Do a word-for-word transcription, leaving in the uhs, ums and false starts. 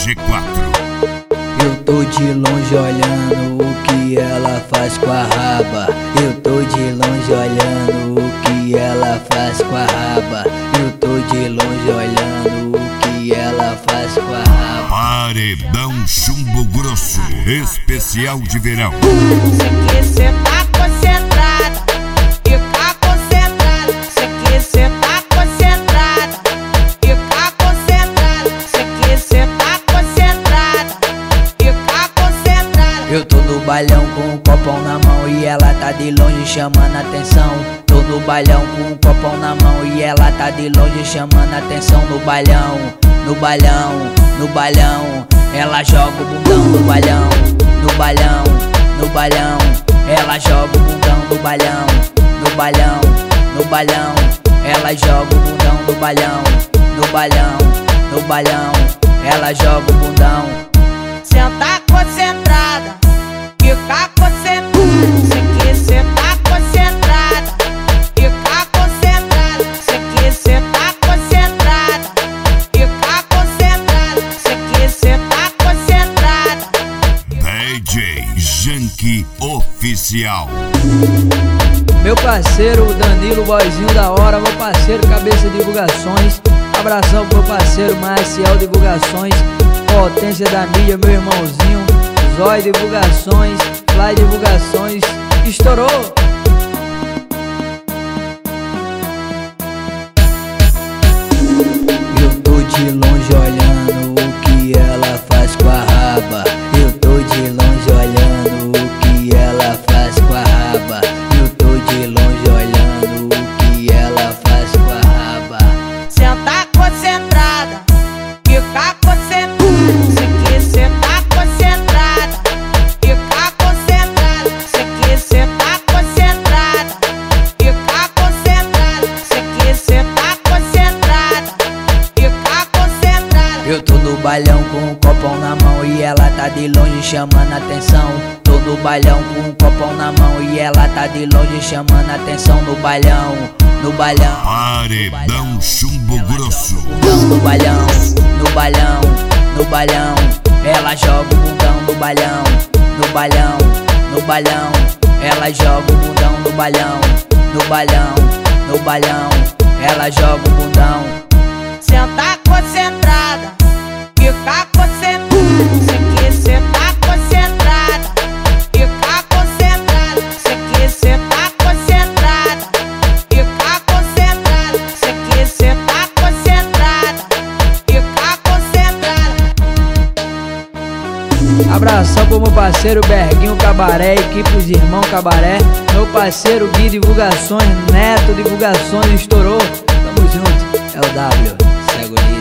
G quatro. Eu tô de longe olhando o que ela faz com a raba. Eu tô de longe olhando o que ela faz com a raba. Eu tô de longe olhando o que ela faz com a raba. Paredão Chumbo Grosso, especial de verão. Cê que cê tá concentrada, fica concentrada. Cê que cê tá concentrada, fica concentrada. Cê que cê tá concentrada, fica concentrada. Eu tô no bailão com um copão na mão e ela tá de longe chamando atenção. Tô no bailão com um copão na mão e ela tá de longe chamando atenção. No bailão, no bailão, no bailão, ela joga o bundão no bailão. No bailão, no bailão, ela joga o bundão no bailão. No bailão, no bailão, ela joga o bundão no bailão. No bailão, no bailão, ela joga o bundão. Cê tá concentrada, fica concentrada. Cê que cê tá concentrada, fica concentrada. Cê que cê tá concentrada, fica concentrada. Cê que cê tá concentrada. D J Janky Oficial. Meu parceiro Danilo, boyzinho da hora. Meu parceiro Cabeça Divulgações. Abração pro meu parceiro Marcial Divulgações. Potência da mídia, meu irmãozinho. Zói Divulgações, Fly Divulgações. Estourou! Eu tô de longe olhando o que ela faz com a raba. Eu tô de longe olhando o que ela faz com a raba. Eu tô de longe olhando o que ela faz com a raba. Cê tá concentrada, fica concentrada. Cê que cê tá concentrada, fica concentrada. Cê que cê tá concentrada, fica concentrada. Cê que cê tá concentrada, fica concentrada. Eu tô no bailão com um copão na mão e ela tá de longe chamando atenção. Tô no bailão com um copão na mão e ela tá de longe chamando atenção. No bailão, no bailão, Paredão Chumbo Grosso. no bailão, no bailão, no bailão, ela joga o bundão no bailão. No bailão, no bailão, ela joga o bundão no bailão. No bailão, no bailão, ela joga o bundão. Cê tá concentrada, fica concentrada. Cê que cê tá concentrada, fica concentrada. Cê que cê tá concentrada, fica concentrada. Cê que cê tá concentrada, fica concentrada. Abração pro meu parceiro Berguinho Cabaré, equipe dos Irmãos Cabaré. Meu parceiro Gui Divulgações, Neto Divulgações. Estourou, tamo junto. É o W, cego liso.